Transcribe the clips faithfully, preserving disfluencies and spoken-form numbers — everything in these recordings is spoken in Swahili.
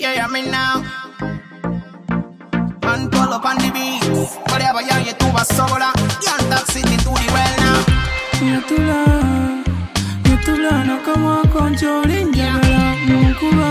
you hear me now? Man, pull up on the beats. Whatever you get to a soda, can't taxi into the well now. Yatula, yatula na kama konjoli njagala munkuba.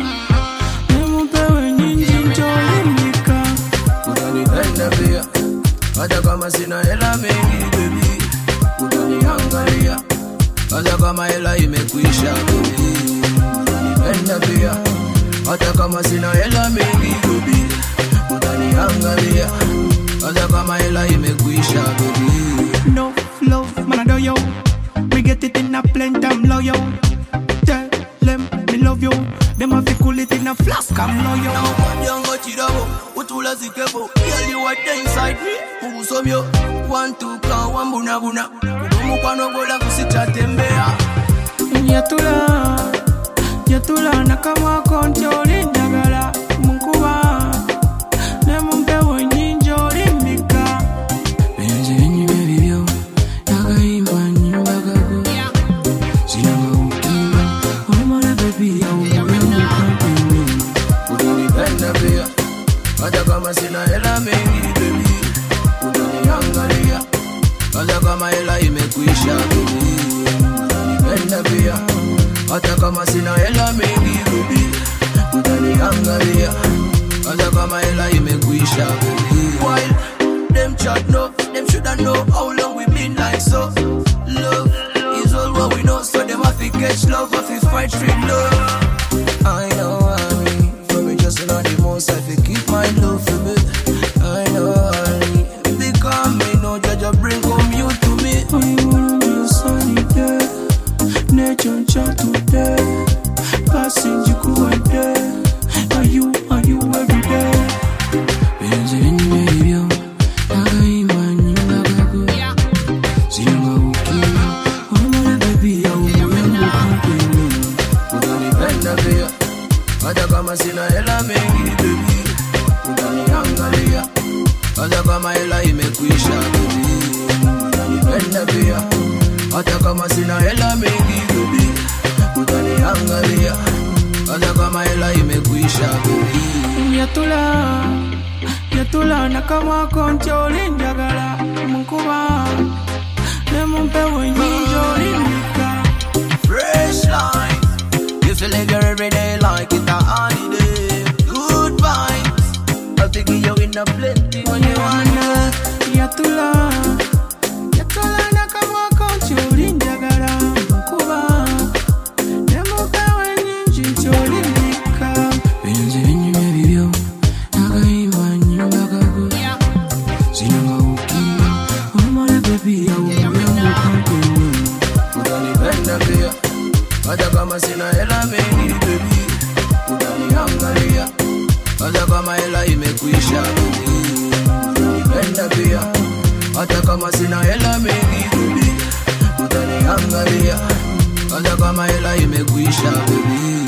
Nemupewe nyinji njoli mbika. Utanipenda pia, hata kama sina hela mengi baby. Utaniangalia, hata kama hela imekwisha baby. Utanipenda pia, hata kama sina hela mengi baby. Utaniangalia, hata kama hela imekwisha baby. No love, man I do yo. We get it in a plenty, I'm loyal. Tell them me love you. Them have to cool it in a flask, I'm loyal. Now one young chidabo, utula zikebo. Girl you are there inside me. Umusomyo, one two can one buna buna. Umupano gola kusita tembea. Yatula, yatula na kama konjoli njagala munkuba. Nemupewe nyinji njoli mbika. Benzi enyi baby yo, nagaimba nyimba gago. Sinanga ukimba, omala baby ya umuyangu kampini. Utanipenda pia, hata kama sina hela mengi baby. Utaniangalia, hata kama hela imekwisha baby. Utanipenda pia, hata kama sina hela mengi baby. Utaniangalia, hata kama hela imekwisha baby. While them chat no, them shoulda know how long we been like so. Love is all what we know, so them have to catch love, have to fight for love. I know I mean, for me just not the most, I have to keep my love for me. I know I mean, because me no judge a bring come you to me. I wanna be a sunny day, nature chat today. Passing you could day, are you, are you every day? Benzi enyi baby yo, nagaimba nyimba gago. Sinanga ukimba, omala baby ya umuyangu kampini. Utanipenda pia, hata kama sina hela mengi baby. Utaniangalia, hata kama hela imekwisha baby. Utanipenda pia, hata kama sina hela mengi baby. Utaniangalia, hata kama hela imekwisha baby. Yatula, yatula na kama konjoli njagala munkuba. Nemupewe nyinji njoli mbika. Fresh life, you feel like you're every day like it's a holiday. Good vibes, I'll take you in a plenty when you wanna. Yatula, yatula na kama konjoli njagala munkuba. Nemupewe nyinji njoli mbika. Benzi enyi baby yo, nagaimba nyimba gago. Sinanga ukimba, omala baby ya umuyangu kampini. Utanipenda pia, hata kama sina hela mengi baby. Utaniangalia, hata kama hela imekwisha baby. Utanipenda pia, hata kama sina hela mengi baby. Utaniangalia, hata kama hela imekwisha baby.